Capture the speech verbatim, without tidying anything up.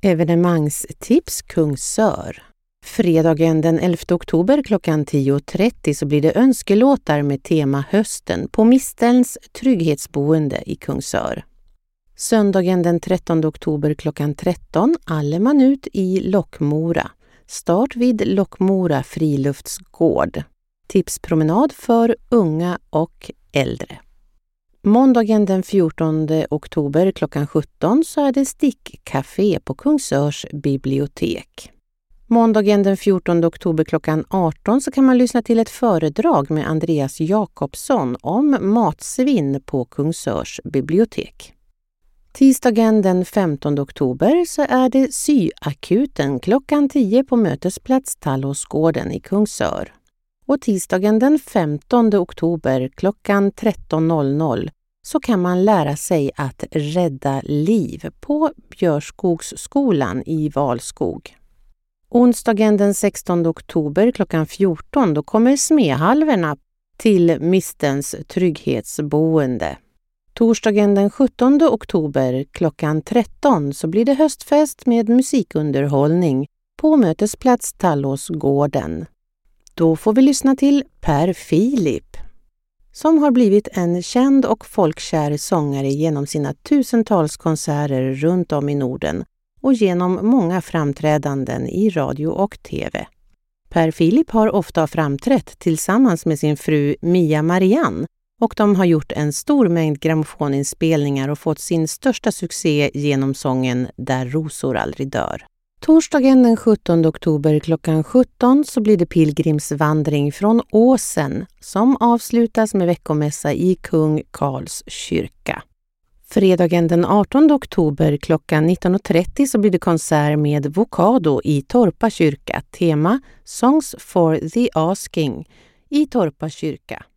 Evenemangstips Kungsör. Fredagen den elfte oktober klockan tio och trettio så blir det önskelåtar med tema hösten på Mistelns trygghetsboende i Kungsör. Söndagen den trettonde oktober klockan tretton aller man ut i Lockmora. Start vid Lockmora friluftsgård. Tipspromenad för unga och äldre. Måndagen den fjortonde oktober klockan sjutton så är det stickcafé på Kungsörs bibliotek. Måndagen den fjortonde oktober klockan arton så kan man lyssna till ett föredrag med Andreas Jakobsson om matsvinn på Kungsörs bibliotek. Tisdagen den femtonde oktober så är det syakuten klockan tio på mötesplats Tallåsgården i Kungsör. Och tisdagen den femtonde oktober klockan tretton så kan man lära sig att rädda liv på Björskogsskolan i Valskog. Onsdagen den sextonde oktober klockan fjorton då kommer Smehalverna till Mistelns trygghetsboende. Torsdagen den sjuttonde oktober klockan tretton så blir det höstfest med musikunderhållning på mötesplats Tallåsgården. Då får vi lyssna till Per Filip, som har blivit en känd och folkkär sångare genom sina tusentals konserter runt om i Norden och genom många framträdanden i radio och tv. Per Filip har ofta framträtt tillsammans med sin fru Mia Marianne och de har gjort en stor mängd grammofoninspelningar och fått sin största succé genom sången Där rosor aldrig dör. Torsdagen den sjuttonde oktober klockan sjutton så blir det pilgrimsvandring från Åsen som avslutas med veckomässa i Kung Karls kyrka. Fredagen den artonde oktober klockan nitton och trettio så blir det konsert med Vokado i Torpa kyrka. Tema Songs for the Asking i Torpa kyrka.